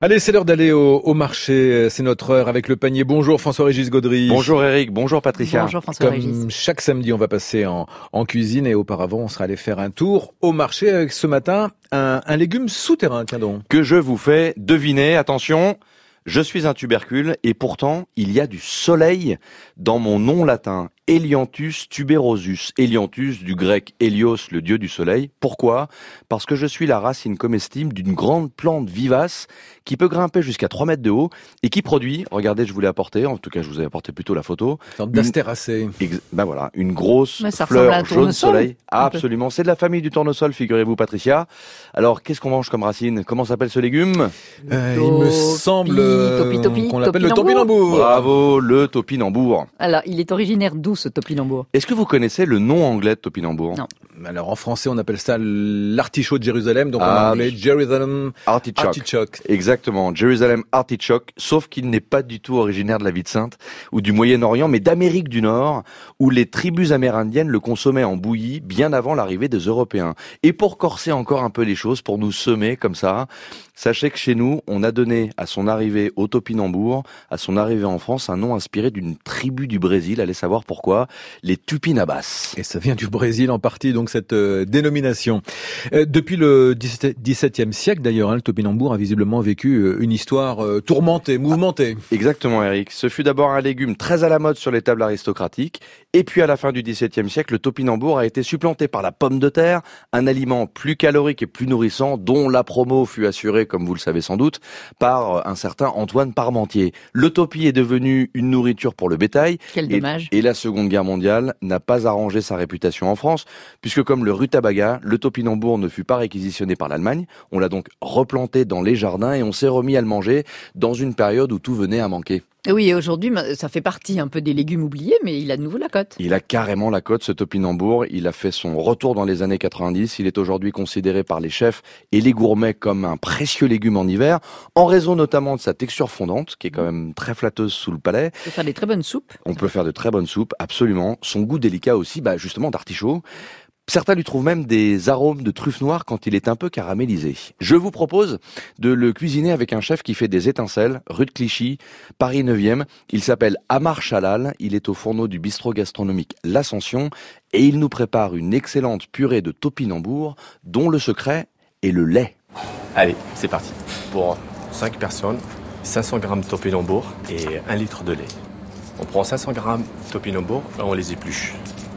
Allez, c'est l'heure d'aller au marché. C'est notre heure avec le panier. Bonjour François-Régis Gaudry. Bonjour Eric, bonjour Patricia. Bonjour François-Régis. Comme chaque samedi, on va passer en cuisine et auparavant, on sera allé faire un tour au marché avec ce matin un légume souterrain. Tiens donc. Que je vous fais deviner, attention, je suis un tubercule et pourtant il y a du soleil dans mon nom latin. Helianthus tuberosus. Helianthus du grec Hélios, le dieu du soleil. Pourquoi ? Parce que je suis la racine comestible d'une grande plante vivace qui peut grimper jusqu'à 3 mètres de haut et qui produit, regardez, je vous l'ai apporté, en tout cas je vous ai apporté plutôt la photo. Une sorte d'astéracée. Ben voilà, une grosse Mais ça fleur ressemble à un jaune tournesol, soleil. Absolument, c'est de la famille du tournesol, figurez-vous Patricia. Alors, qu'est-ce qu'on mange comme racine ? Comment s'appelle ce légume ? Il me semble Topi, qu'on l'appelle le topinambour. topinambour. Bravo, le topinambour. Alors, il est originaire d'où ce topinambour ? Est-ce que vous connaissez le nom anglais de topinambour ? Non. Alors en français, on appelle ça l'artichaut de Jérusalem, donc en Ah, anglais, oui. Jerusalem Artichoke. artichoke. Exactement, Jerusalem artichoke, sauf qu'il n'est pas du tout originaire de la Ville Sainte ou du Moyen-Orient, mais d'Amérique du Nord, où les tribus amérindiennes le consommaient en bouillie bien avant l'arrivée des Européens. Et pour corser encore un peu les choses, pour nous semer comme ça, sachez que chez nous, on a donné à son arrivée au topinambour, à son arrivée en France, un nom inspiré d'une tribu du Brésil, allez savoir pourquoi, les Tupinabas. Et ça vient du Brésil en partie, donc cette dénomination. Depuis le XVIIe siècle, d'ailleurs, le topinambour a visiblement vécu une histoire tourmentée, mouvementée. Exactement, Eric. Ce fut d'abord un légume très à la mode sur les tables aristocratiques, et puis à la fin du XVIIe siècle, le topinambour a été supplanté par la pomme de terre, un aliment plus calorique et plus nourrissant, dont la promo fut assurée, comme vous le savez sans doute, par un certain Antoine Parmentier. Le topi est devenu une nourriture pour le bétail. Quel dommage. Et la Seconde Guerre mondiale n'a pas arrangé sa réputation en France, puisque comme le rutabaga, le topinambour ne fut pas réquisitionné par l'Allemagne. On l'a donc replanté dans les jardins et on s'est remis à le manger dans une période où tout venait à manquer. Oui, et aujourd'hui, ça fait partie un peu des légumes oubliés, mais il a de nouveau la cote. Il a carrément la cote, ce topinambour. Il a fait son retour dans les années 90. Il est aujourd'hui considéré par les chefs et les gourmets comme un précieux légume en hiver, en raison notamment de sa texture fondante, qui est quand même très flatteuse sous le palais. On peut faire des très bonnes soupes. On peut faire de très bonnes soupes, absolument. Son goût délicat aussi, justement d'artichaut. Certains lui trouvent même des arômes de truffe noire quand il est un peu caramélisé. Je vous propose de le cuisiner avec un chef qui fait des étincelles, rue de Clichy, Paris 9e. Il s'appelle Amar Chalal, il est au fourneau du bistrot gastronomique L'Ascension et il nous prépare une excellente purée de topinambour dont le secret est le lait. Allez, c'est parti. Pour 5 personnes, 500 g de topinambour et 1 litre de lait. On prend 500 g de topinambour et on les épluche.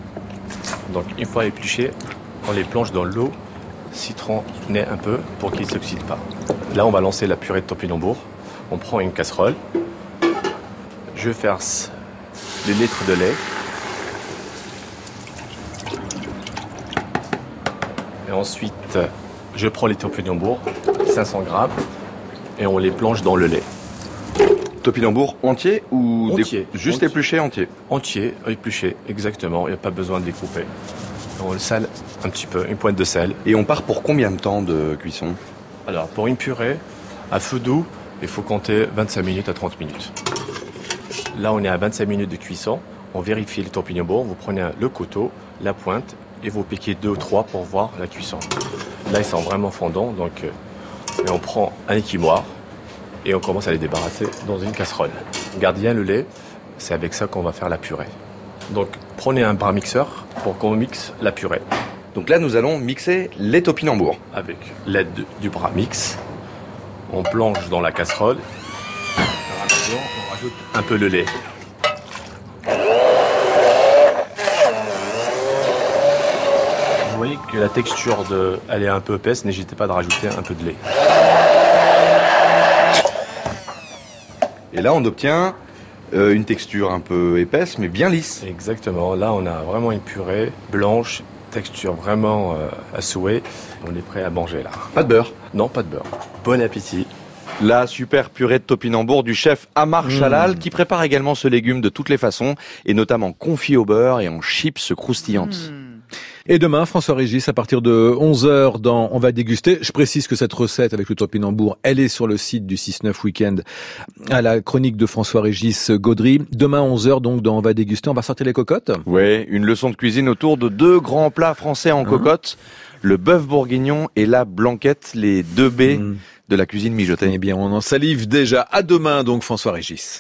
Donc une fois épluchés, on les plonge dans l'eau, citronner un peu pour qu'ils ne s'oxydent pas. Là, on va lancer la purée de topinambour. On prend une casserole. Je verse les litres de lait. Et ensuite, je prends les topinambours, 500 grammes, et on les plonge dans le lait. Topinambour entier ou Entier. juste Entier. épluché entier? Entier, épluché, exactement. Il n'y a pas besoin de les couper. On le sale un petit peu, une pointe de sel. Et on part pour combien de temps de cuisson? Alors, pour une purée, à feu doux, il faut compter 25 minutes à 30 minutes. Là, on est à 25 minutes de cuisson. On vérifie le topinambour. Vous prenez le couteau, la pointe, et vous piquez 2 ou 3 pour voir la cuisson. Là, ils sont vraiment fondants, donc et on prend un équimoire et on commence à les débarrasser dans une casserole. Garde bien le lait, c'est avec ça qu'on va faire la purée. Donc, prenez un bras mixeur pour qu'on mixe la purée. Donc là, nous allons mixer les topinambours. Avec l'aide du bras mix, on plonge dans la casserole. On rajoute un peu de lait. Vous voyez que la texture elle est un peu épaisse, n'hésitez pas à rajouter un peu de lait. Et là, on obtient une texture un peu épaisse, mais bien lisse. Exactement, là on a vraiment une purée blanche, texture vraiment à souhait. On est prêt à manger là. Pas de beurre. Non, pas de beurre. Bon appétit. La super purée de topinambour du chef Amar Chalal, qui prépare également ce légume de toutes les façons, et notamment confit au beurre et en chips croustillantes. Et demain, François-Régis, à partir de 11h dans On va déguster. Je précise que cette recette avec le topinambour, elle est sur le site du 6-9 Week-end à la chronique de François-Régis Gaudry. Demain, 11h, donc, dans On va déguster, on va sortir les cocottes. Ouais, une leçon de cuisine autour de 2 grands plats français en cocotte. le bœuf bourguignon et la blanquette, les 2 B de la cuisine mijotée. Eh bien, on en salive déjà. À demain donc, François Régis.